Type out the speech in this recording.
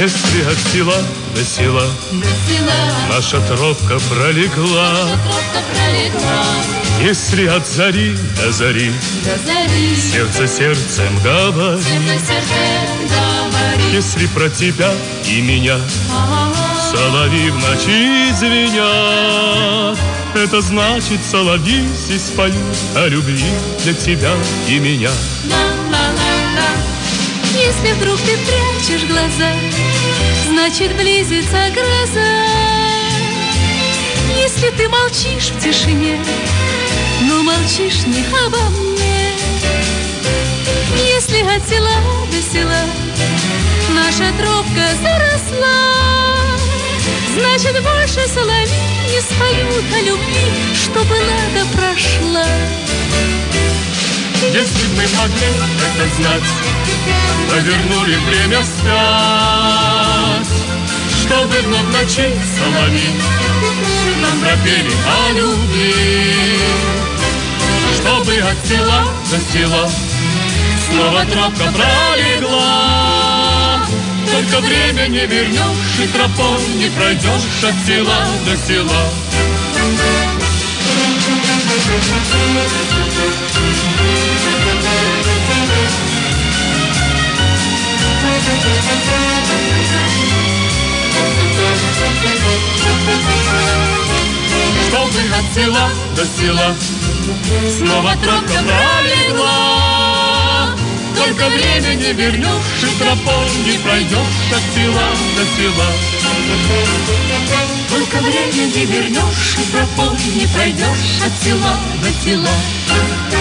Если от села до села наша тропка пролегла, если от зари до зари сердце сердцем говорит, если про тебя и меня соловьи в ночи звенят, это значит, соловьи здесь поют о любви для тебя и меня. Если вдруг ты прячешь глаза, значит, близится гроза. Если ты молчишь в тишине, но молчишь не обо мне. Если от села до села наша тропка заросла, значит, больше соловьи не споют о любви, что была да прошла. Если б мы могли это знать, повернули время вспять, чтобы вновь в ночи соловьи нам пропели о любви, чтобы от села до села снова тропка пролегла. Только время не вернешь и тропой не пройдешь от села до села. Чтобы от села до села снова тропка пролегла. Только время не вернешь и тропой не пройдешь от села до села. Только время не вернешь и тропой не пройдешь от села до села.